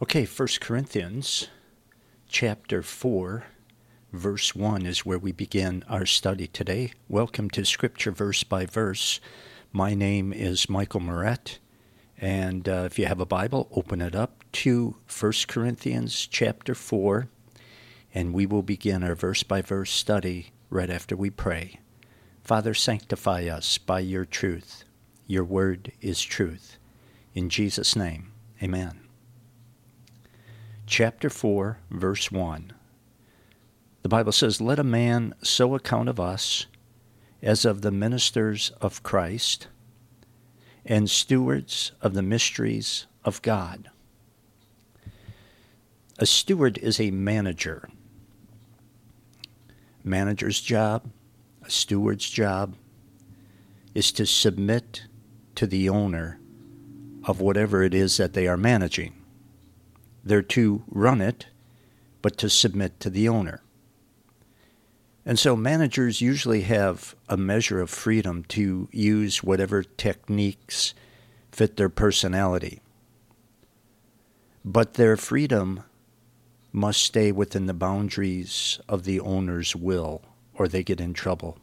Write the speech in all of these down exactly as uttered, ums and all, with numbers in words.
Okay, First Corinthians chapter four, verse one is where we begin our study today. Welcome to Scripture Verse by Verse. My name is Michael Moret, and uh, if you have a Bible, open it up to First Corinthians chapter four, and we will begin our verse-by-verse study right after we pray. Father, sanctify us by your truth. Your word is truth. In Jesus' name, amen. Chapter four, verse one. The Bible says, "Let a man so account of us as of the ministers of Christ and stewards of the mysteries of God." A steward is a manager. Manager's job, a steward's job, is to submit to the owner of whatever it is that they are managing. They're to run it, but to submit to the owner. And so managers usually have a measure of freedom to use whatever techniques fit their personality. But their freedom must stay within the boundaries of the owner's will, or they get in trouble.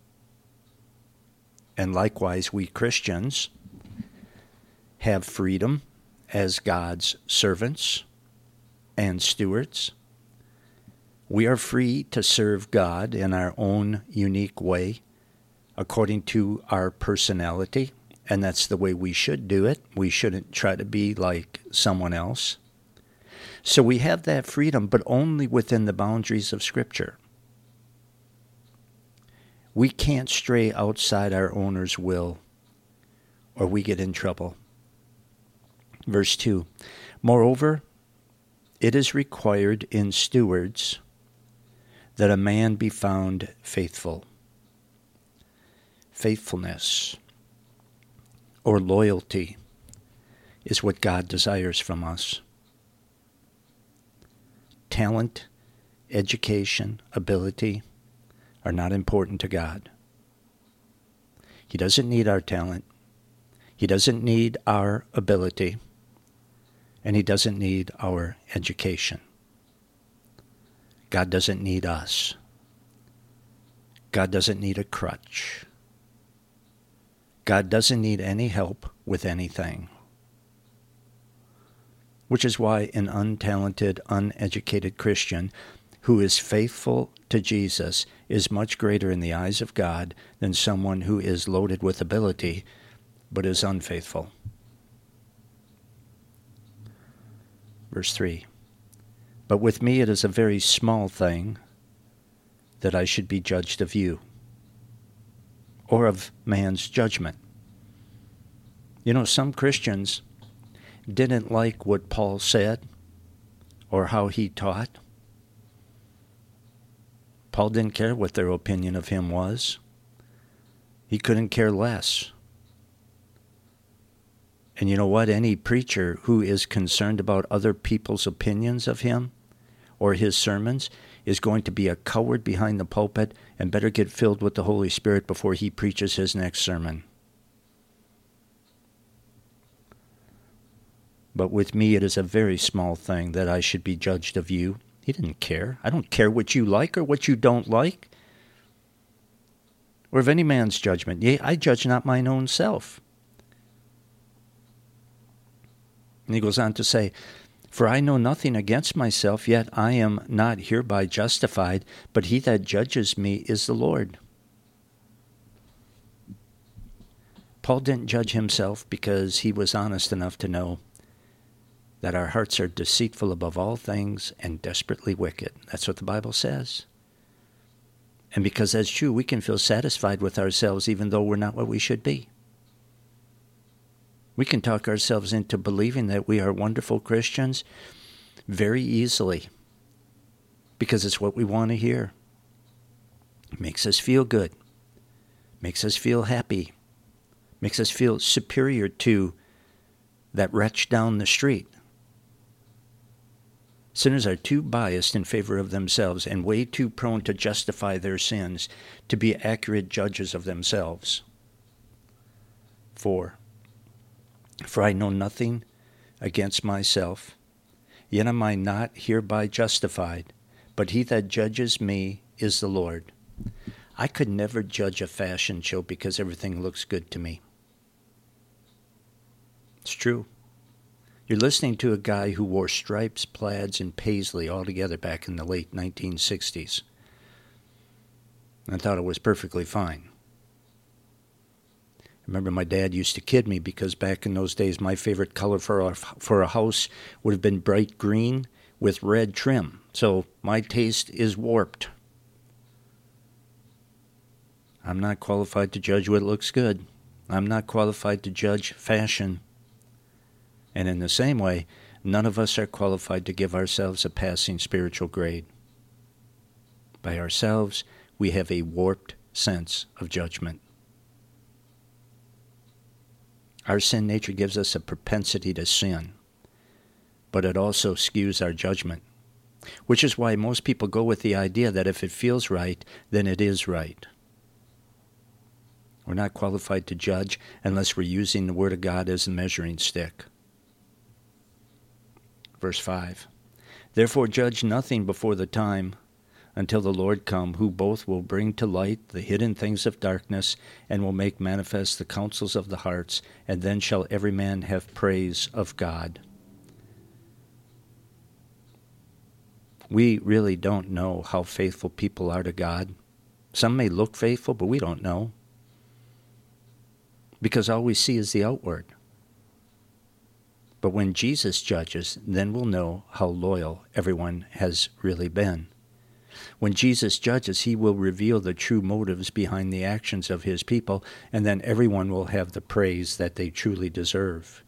And likewise, we Christians have freedom as God's servants and stewards. We are free to serve God in our own unique way, according to our personality, and that's the way we should do it. We shouldn't try to be like someone else. So we have that freedom, but only within the boundaries of Scripture. We can't stray outside our owner's will, or we get in trouble. Verse two, "Moreover, it is required in stewards that a man be found faithful." Faithfulness or loyalty is what God desires from us. Talent, education, ability are not important to God. He doesn't need our talent. He doesn't need our ability. And he doesn't need our education. God doesn't need us. God doesn't need a crutch. God doesn't need any help with anything. Which is why an untalented, uneducated Christian who is faithful to Jesus is much greater in the eyes of God than someone who is loaded with ability but is unfaithful. Verse three, "But with me it is a very small thing that I should be judged of you, or of man's judgment." You know, some Christians didn't like what Paul said or how he taught. Paul didn't care what their opinion of him was. He couldn't care less. And you know what? Any preacher who is concerned about other people's opinions of him or his sermons is going to be a coward behind the pulpit and better get filled with the Holy Spirit before he preaches his next sermon. "But with me it is a very small thing that I should be judged of you." He didn't care. I don't care what you like or what you don't like, or of any man's judgment. Yea, I judge not mine own self. And he goes on to say, "For I know nothing against myself, yet I am not hereby justified, but he that judges me is the Lord." Paul didn't judge himself because he was honest enough to know that our hearts are deceitful above all things and desperately wicked. That's what the Bible says. And because that's true, we can feel satisfied with ourselves even though we're not what we should be. We can talk ourselves into believing that we are wonderful Christians very easily because it's what we want to hear. It makes us feel good, makes us feel happy, makes us feel superior to that wretch down the street. Sinners are too biased in favor of themselves and way too prone to justify their sins to be accurate judges of themselves. Four, for I know nothing against myself, Yet am I not hereby justified, but he that judges me is the Lord. I could never judge a fashion show because everything looks good to me. It's true. You're listening to a guy who wore stripes, plaids, and paisley all together back in the late nineteen sixties. I thought it was perfectly fine. I remember my dad used to kid me because back in those days my favorite color for a, for a house would have been bright green with red trim. So my taste is warped. I'm not qualified to judge what looks good. I'm not qualified to judge fashion. And in the same way, none of us are qualified to give ourselves a passing spiritual grade. By ourselves, we have a warped sense of judgment. Our sin nature gives us a propensity to sin, but it also skews our judgment, which is why most people go with the idea that if it feels right, then it is right. We're not qualified to judge unless we're using the Word of God as a measuring stick. Verse five, therefore judge nothing before the time until the Lord come, who both will bring to light the hidden things of darkness and will make manifest the counsels of the hearts, and then shall every man have praise of God. We really don't know how faithful people are to God. Some may look faithful, but we don't know, because all we see is the outward. But when Jesus judges, then we'll know how loyal everyone has really been. When Jesus judges, he will reveal the true motives behind the actions of his people, and then everyone will have the praise that they truly deserve.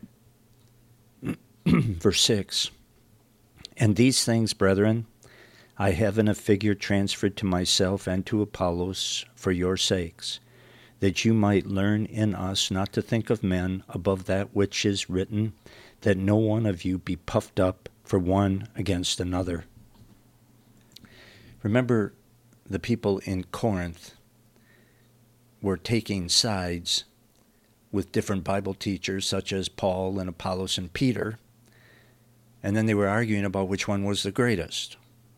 Verse six, and these things, brethren, I have in a figure transferred to myself and to Apollos for your sakes, that you might learn in us not to think of men above that which is written, that no one of you be puffed up for one against another. Remember, the people in Corinth were taking sides with different Bible teachers, such as Paul and Apollos and Peter, and then they were arguing about which one was the greatest.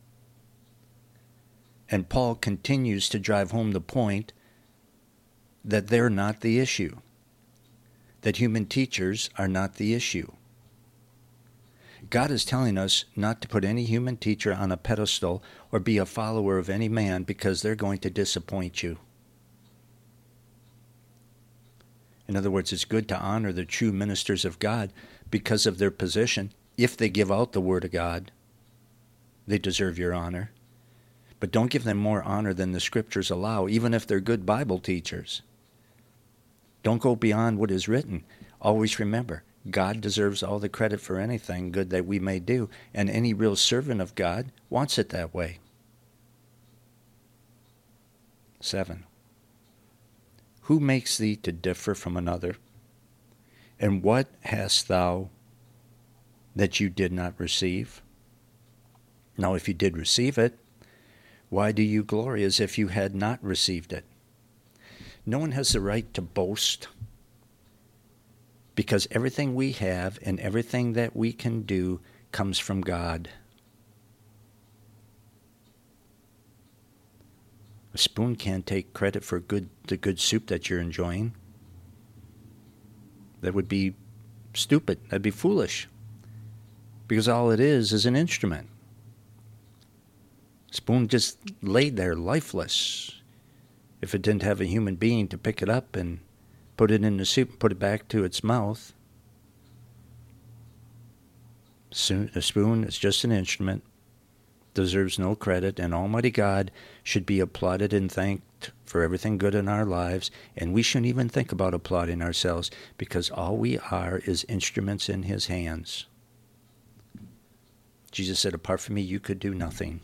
And Paul continues to drive home the point that they're not the issue, that human teachers are not the issue. God is telling us not to put any human teacher on a pedestal or be a follower of any man, because they're going to disappoint you. In other words, it's good to honor the true ministers of God because of their position. If they give out the Word of God, they deserve your honor. But don't give them more honor than the Scriptures allow, even if they're good Bible teachers. Don't go beyond what is written. Always remember, God deserves all the credit for anything good that we may do, and any real servant of God wants it that way. Seven. Who makes thee to differ from another? And what hast thou that you did not receive? Now, if you did receive it, why do you glory as if you had not received it? No one has the right to boast, because everything we have and everything that we can do comes from God. A spoon can't take credit for good the good soup that you're enjoying. That would be stupid. That'd be foolish. Because all it is is an instrument. Spoon just laid there lifeless. If it didn't have a human being to pick it up and put it in the soup and put it back to its mouth. A spoon is just an instrument, deserves no credit, and Almighty God should be applauded and thanked for everything good in our lives, and we shouldn't even think about applauding ourselves, because all we are is instruments in his hands. Jesus said, apart from me, you could do nothing.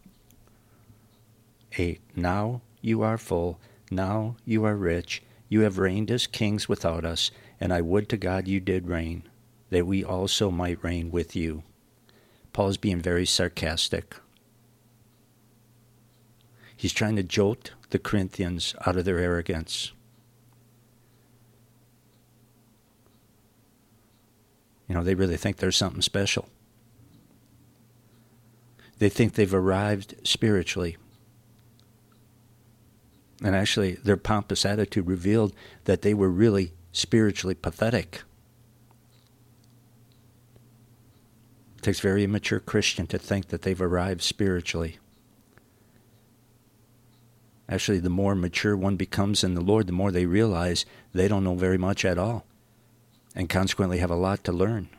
Eight, now you are full, now you are rich, you have reigned as kings without us, and I would to God you did reign, that we also might reign with you. Paul is being very sarcastic. He's trying to jolt the Corinthians out of their arrogance. You know, they really think they're something special. They think they've arrived spiritually. And actually, their pompous attitude revealed that they were really spiritually pathetic. It takes a very immature Christian to think that they've arrived spiritually. Actually, the more mature one becomes in the Lord, the more they realize they don't know very much at all, and consequently have a lot to learn.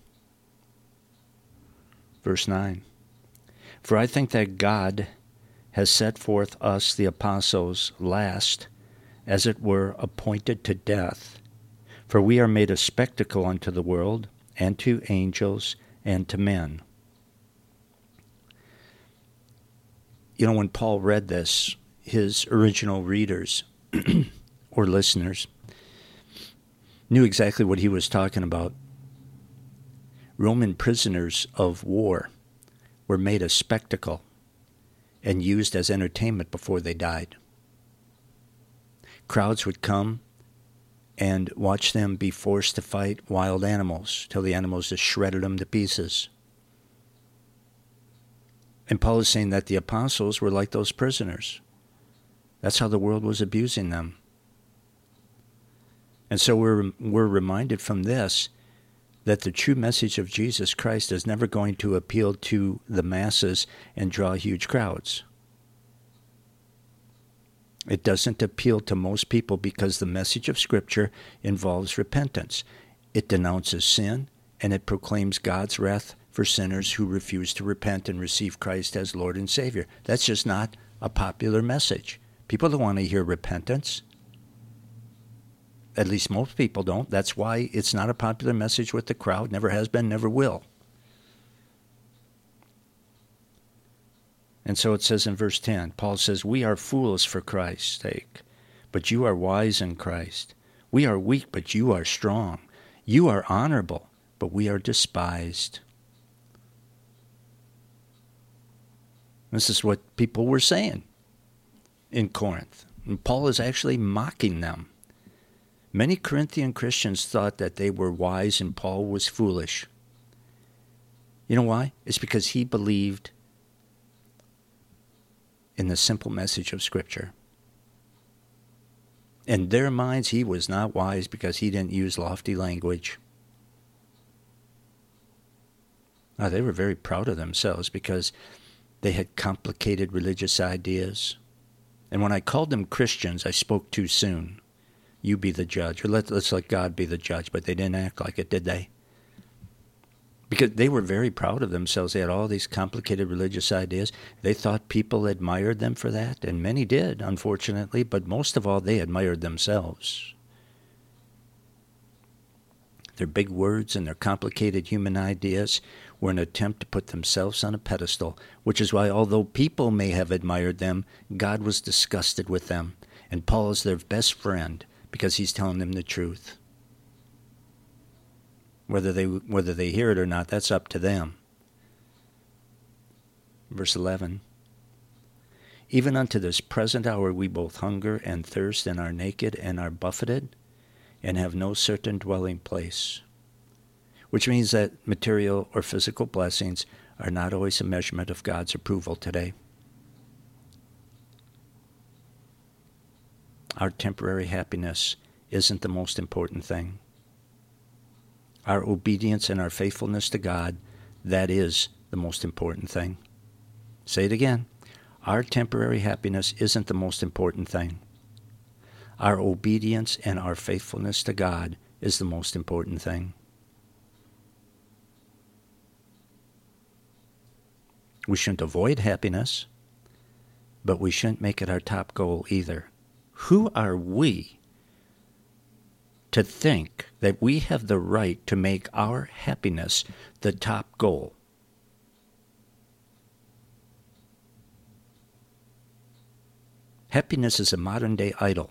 Verse nine. For I think that God has set forth us, the apostles, last, as it were, appointed to death. For we are made a spectacle unto the world, and to angels, and to men. You know, when Paul read this, his original readers or listeners knew exactly what he was talking about. Roman prisoners of war were made a spectacle and used as entertainment before they died. Crowds would come and watch them be forced to fight wild animals till the animals just shredded them to pieces. And Paul is saying that the apostles were like those prisoners. That's how the world was abusing them. And so we're, we're reminded from this that the true message of Jesus Christ is never going to appeal to the masses and draw huge crowds. It doesn't appeal to most people because the message of Scripture involves repentance. It denounces sin, and it proclaims God's wrath for sinners who refuse to repent and receive Christ as Lord and Savior. That's just not a popular message. People don't want to hear repentance. At least most people don't. That's why it's not a popular message with the crowd. Never has been, never will. And so it says in verse ten, Paul says, we are fools for Christ's sake, but you are wise in Christ. We are weak, but you are strong. You are honorable, but we are despised. This is what people were saying in Corinth. And Paul is actually mocking them. Many Corinthian Christians thought that they were wise and Paul was foolish. You know why? It's because he believed in the simple message of Scripture. In their minds, he was not wise because he didn't use lofty language. Now, they were very proud of themselves because they had complicated religious ideas. And when I called them Christians, I spoke too soon. You be the judge, or let, let's let God be the judge. But they didn't act like it, did they? Because they were very proud of themselves. They had all these complicated religious ideas. They thought people admired them for that, and many did, unfortunately. But most of all, they admired themselves. Their big words and their complicated human ideas were an attempt to put themselves on a pedestal, which is why, although people may have admired them, God was disgusted with them. And Paul is their best friend because he's telling them the truth. Whether they whether they hear it or not, that's up to them. Verse eleven. Even unto this present hour we both hunger and thirst and are naked and are buffeted and have no certain dwelling place. Which means that material or physical blessings are not always a measurement of God's approval today. Our temporary happiness isn't the most important thing. Our obedience and our faithfulness to God, that is the most important thing. Say it again. Our temporary happiness isn't the most important thing. Our obedience and our faithfulness to God is the most important thing. We shouldn't avoid happiness, but we shouldn't make it our top goal either. Who are we to think that we have the right to make our happiness the top goal? Happiness is a modern-day idol.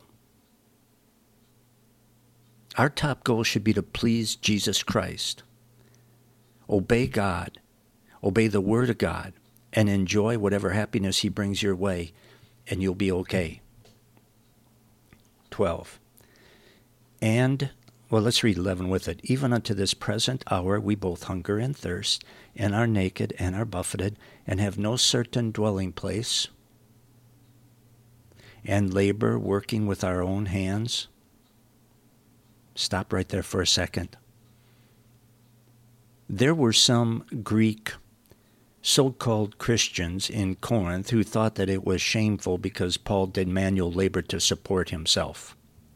Our top goal should be to please Jesus Christ, obey God, obey the Word of God, and enjoy whatever happiness He brings your way, and you'll be okay. twelve. And Well, let's read eleven with it. Even unto this present hour we both hunger and thirst, and are naked, and are buffeted, and have no certain dwelling place, and labor, working with our own hands. Stop right there for a second. There were some Greek so-called Christians in Corinth who thought that it was shameful because Paul did manual labor to support himself.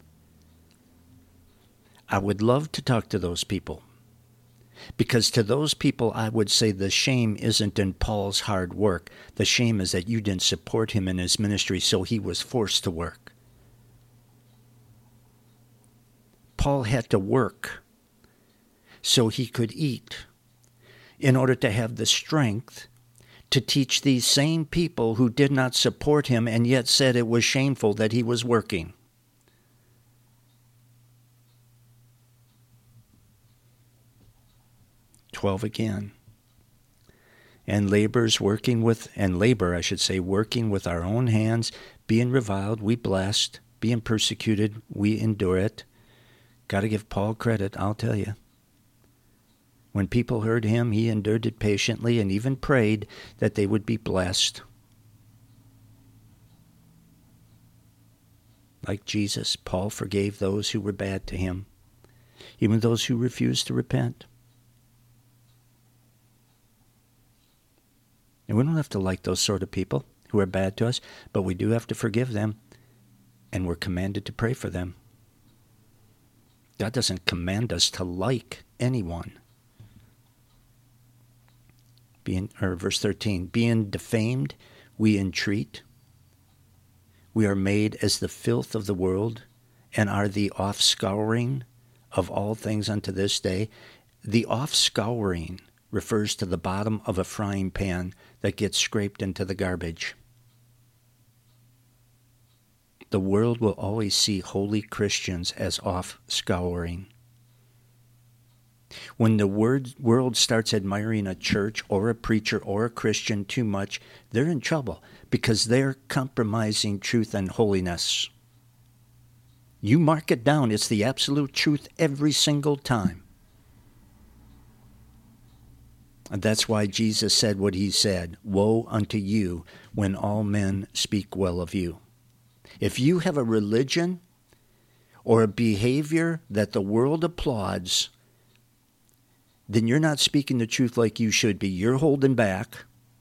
I would love to talk to those people, because to those people I would say the shame isn't in Paul's hard work. The shame is that you didn't support him in his ministry, so he was forced to work. Paul had to work so he could eat in order to have the strength to teach these same people who did not support him and yet said it was shameful that he was working. twelve again. And labors working with, and labor, I should say, working with our own hands, being reviled, we blessed, being persecuted, we endure it. Got to give Paul credit, I'll tell you. When people heard him, he endured it patiently and even prayed that they would be blessed. Like Jesus, Paul forgave those who were bad to him, even those who refused to repent. And we don't have to like those sort of people who are bad to us, but we do have to forgive them, and we're commanded to pray for them. God doesn't command us to like anyone. Being, or verse thirteen, being defamed, we entreat. We are made as the filth of the world, and are the offscouring of all things unto this day. The offscouring refers to the bottom of a frying pan that gets scraped into the garbage. The world will always see holy Christians as offscouring. When the word, world starts admiring a church or a preacher or a Christian too much, they're in trouble because they're compromising truth and holiness. You mark it down, it's the absolute truth every single time. And that's why Jesus said what he said, woe unto you when all men speak well of you. If you have a religion or a behavior that the world applauds, then you're not speaking the truth like you should be. You're holding back.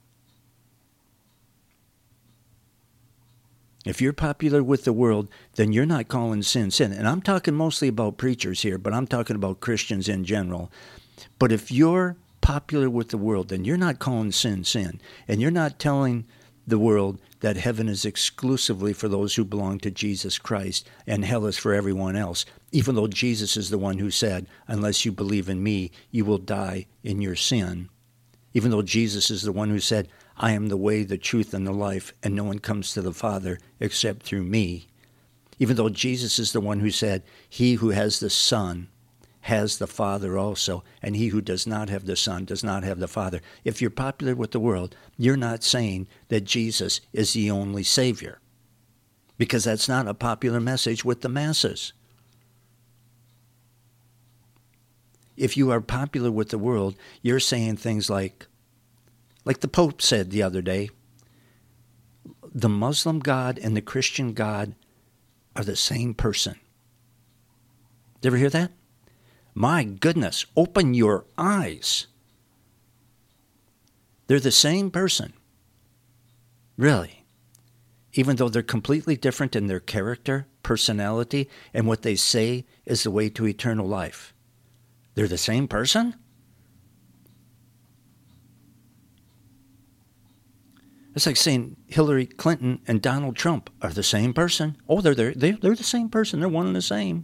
If you're popular with the world, then you're not calling sin sin. And I'm talking mostly about preachers here, but I'm talking about Christians in general. But if you're popular with the world, then you're not calling sin sin. And you're not telling the world that heaven is exclusively for those who belong to Jesus Christ and hell is for everyone else, even though Jesus is the one who said, unless you believe in me, you will die in your sin. Even though Jesus is the one who said, I am the way, the truth, and the life, and no one comes to the Father except through me. Even though Jesus is the one who said, he who has the Son has the Father also, and he who does not have the Son does not have the Father. If you're popular with the world, you're not saying that Jesus is the only Savior, because that's not a popular message with the masses. If you are popular with the world, you're saying things like, like the Pope said the other day, the Muslim God and the Christian God are the same person. Did you ever hear that? My goodness, open your eyes. They're the same person. Really. Even though they're completely different in their character, personality, and what they say is the way to eternal life. They're the same person? It's like saying Hillary Clinton and Donald Trump are the same person. Oh, they're, they're, they're the same person. They're one and the same.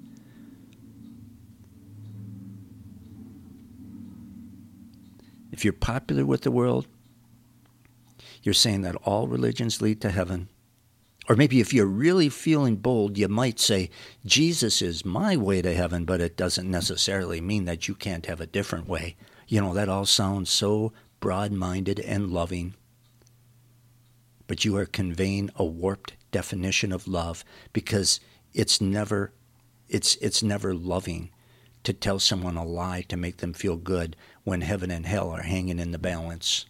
If you're popular with the world, you're saying that all religions lead to heaven. Or maybe if you're really feeling bold, you might say, Jesus is my way to heaven, but it doesn't necessarily mean that you can't have a different way. You know, that all sounds so broad-minded and loving. But you are conveying a warped definition of love because it's never, it's, it's never loving to tell someone a lie to make them feel good when heaven and hell are hanging in the balance.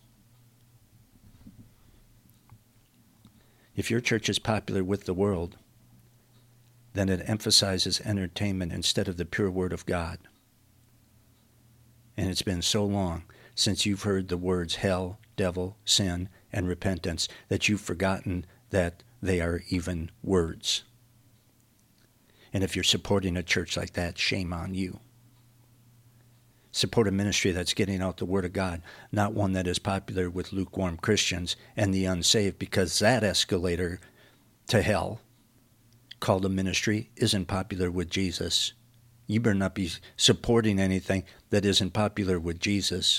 If your church is popular with the world, then it emphasizes entertainment instead of the pure word of God. And it's been so long since you've heard the words hell, devil, sin, and repentance that you've forgotten that they are even words. And if you're supporting a church like that, shame on you. Support a ministry that's getting out the Word of God, not one that is popular with lukewarm Christians and the unsaved, because that escalator to hell, called a ministry, isn't popular with Jesus. You better not be supporting anything that isn't popular with Jesus.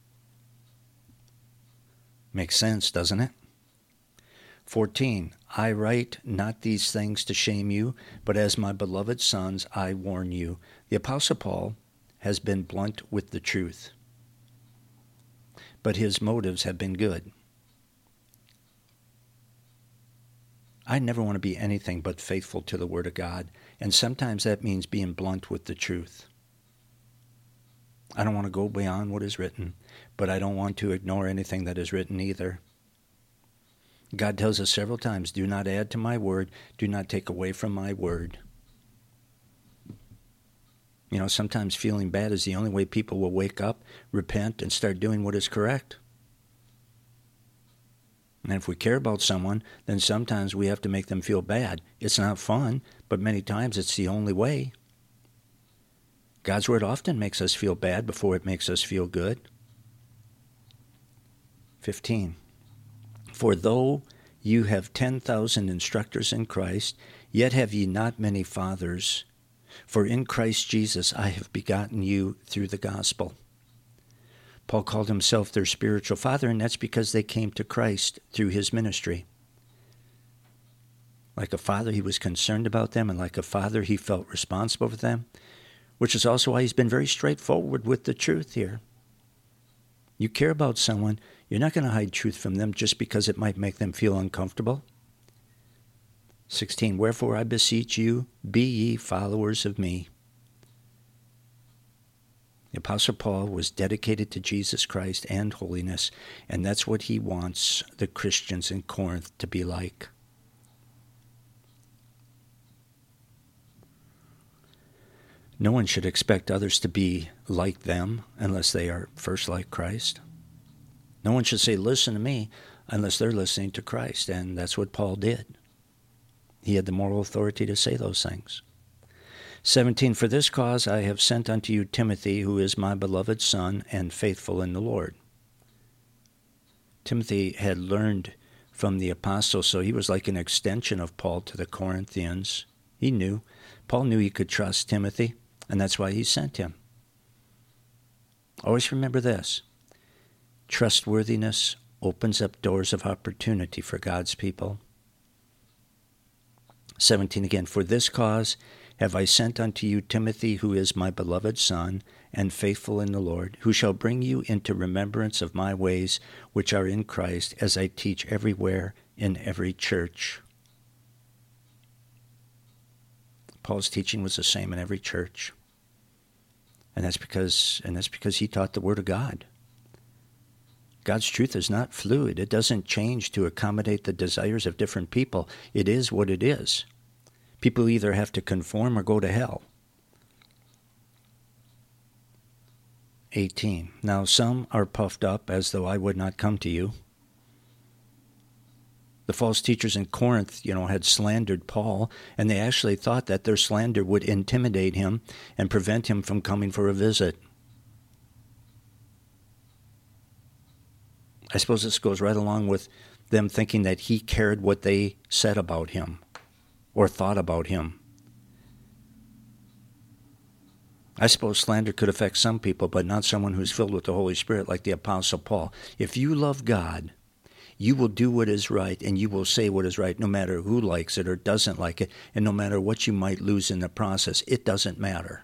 Makes sense, doesn't it? fourteen, I write not these things to shame you, but as my beloved sons, I warn you. The Apostle Paul has been blunt with the truth, but his motives have been good. I never want to be anything but faithful to the Word of God, and sometimes that means being blunt with the truth. I don't want to go beyond what is written, but I don't want to ignore anything that is written either. God tells us several times, do not add to my word, do not take away from my word. You know, sometimes feeling bad is the only way people will wake up, repent, and start doing what is correct. And if we care about someone, then sometimes we have to make them feel bad. It's not fun, but many times it's the only way. God's word often makes us feel bad before it makes us feel good. fifteen. For though you have ten thousand instructors in Christ, yet have ye not many fathers. For in Christ Jesus I have begotten you through the gospel. Paul called himself their spiritual father, and that's because they came to Christ through his ministry. Like a father, he was concerned about them, and like a father, he felt responsible for them, which is also why he's been very straightforward with the truth here. You care about someone, you're not going to hide truth from them just because it might make them feel uncomfortable. sixteen, wherefore I beseech you, be ye followers of me. The Apostle Paul was dedicated to Jesus Christ and holiness, and that's what he wants the Christians in Corinth to be like. No one should expect others to be like them unless they are first like Christ. No one should say, listen to me, unless they're listening to Christ, and that's what Paul did. He had the moral authority to say those things. seventeen, for this cause I have sent unto you Timothy, who is my beloved son and faithful in the Lord. Timothy had learned from the apostles, so he was like an extension of Paul to the Corinthians. He knew. Paul knew he could trust Timothy, and that's why he sent him. Always remember this. Trustworthiness opens up doors of opportunity for God's people. seventeen again, for this cause have I sent unto you Timothy, who is my beloved son, and faithful in the Lord, who shall bring you into remembrance of my ways, which are in Christ, as I teach everywhere in every church. Paul's teaching was the same in every church. And that's because, and that's because he taught the Word of God. God's truth is not fluid. It doesn't change to accommodate the desires of different people. It is what it is. People either have to conform or go to hell. eighteen. Now some are puffed up as though I would not come to you. The false teachers in Corinth, you know, had slandered Paul, and they actually thought that their slander would intimidate him and prevent him from coming for a visit. I suppose this goes right along with them thinking that he cared what they said about him or thought about him. I suppose slander could affect some people, but not someone who's filled with the Holy Spirit like the Apostle Paul. If you love God, you will do what is right, and you will say what is right, no matter who likes it or doesn't like it, and no matter what you might lose in the process. It doesn't matter.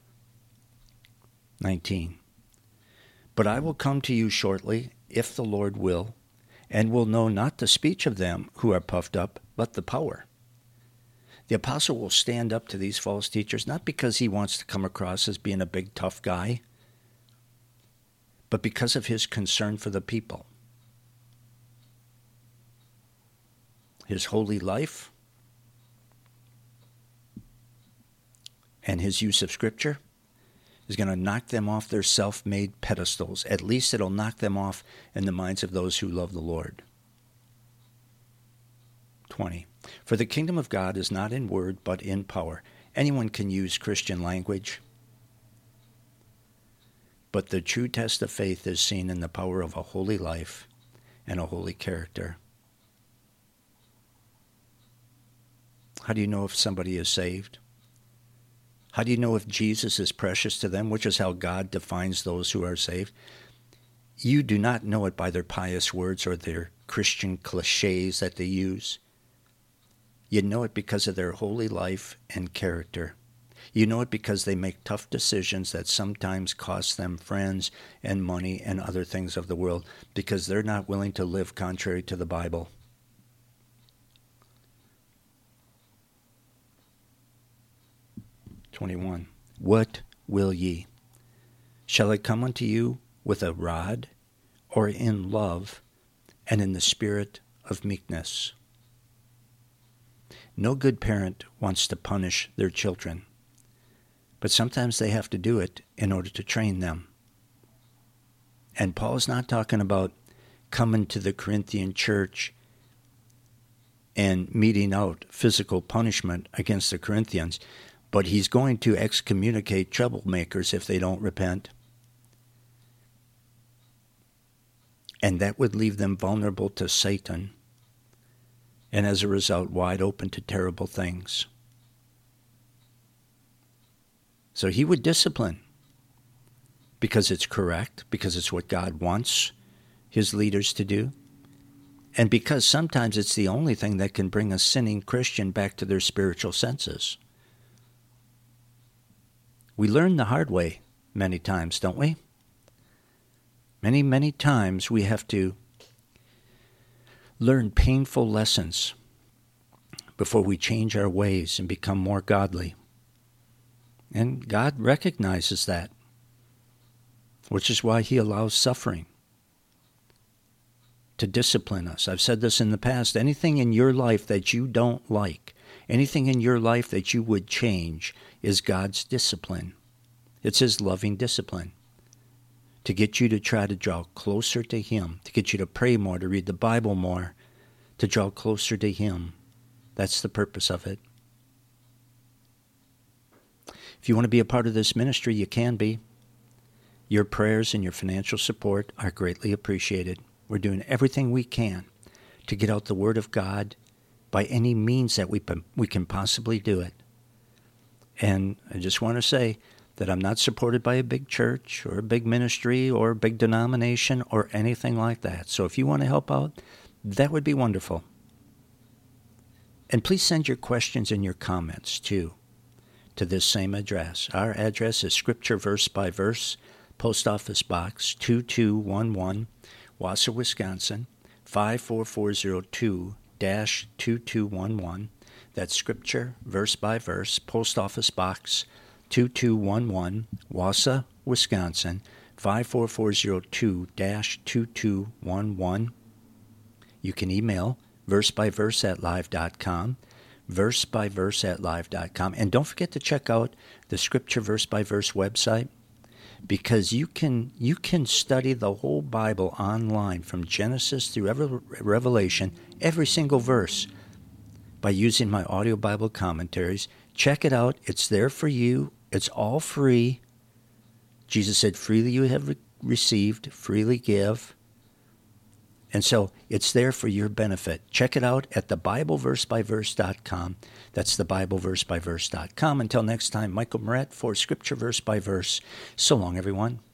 nineteen. But I will come to you shortly, if the Lord will, and will know not the speech of them who are puffed up, but the power. The apostle will stand up to these false teachers, not because he wants to come across as being a big tough guy, but because of his concern for the people. His holy life and his use of Scripture is going to knock them off their self-made pedestals. At least it'll knock them off in the minds of those who love the Lord. twenty. For the kingdom of God is not in word, but in power. Anyone can use Christian language, but the true test of faith is seen in the power of a holy life and a holy character. How do you know if somebody is saved? How do you know if Jesus is precious to them, which is how God defines those who are saved? You do not know it by their pious words or their Christian cliches that they use. You know it because of their holy life and character. You know it because they make tough decisions that sometimes cost them friends and money and other things of the world because they're not willing to live contrary to the Bible. twenty-one. What will ye? Shall I come unto you with a rod, or in love, and in the spirit of meekness? No good parent wants to punish their children, but sometimes they have to do it in order to train them. And Paul's not talking about coming to the Corinthian church and meting out physical punishment against the Corinthians, but he's going to excommunicate troublemakers if they don't repent. And that would leave them vulnerable to Satan, and as a result, wide open to terrible things. So he would discipline because it's correct, because it's what God wants his leaders to do, and because sometimes it's the only thing that can bring a sinning Christian back to their spiritual senses. We learn the hard way many times, don't we? Many, many times we have to learn painful lessons before we change our ways and become more godly. And God recognizes that, which is why he allows suffering to discipline us. I've said this in the past. Anything in your life that you don't like, anything in your life that you would change, is God's discipline. It's his loving discipline to get you to try to draw closer to him, to get you to pray more, to read the Bible more, to draw closer to him. That's the purpose of it. If you want to be a part of this ministry, you can be. Your prayers and your financial support are greatly appreciated. We're doing everything we can to get out the Word of God by any means that we we can possibly do it. And I just want to say that I'm not supported by a big church or a big ministry or a big denomination or anything like that. So if you want to help out, that would be wonderful. And please send your questions and your comments, too, to this same address. Our address is Scripture Verse by Verse, Post Office Box two two one one, Wausau, Wisconsin, five four four zero two dash two two one one. That's Scripture Verse by Verse, Post Office Box two two one one, Wausau, Wisconsin, five four four zero two dash two two one one. You can email versebyverse at live dot com, versebyverse at live dot com. And don't forget to check out the Scripture Verse by Verse website, because you can you can study the whole Bible online from Genesis through Revelation, every single verse, by using my audio Bible commentaries. Check it out. It's there for you. It's all free. Jesus said, freely you have re- received, freely give. And so it's there for your benefit. Check it out at the bible verse by verse dot com. That's the bible verse by verse dot com. Until next time, Michael Moret for Scripture Verse by Verse. So long, everyone.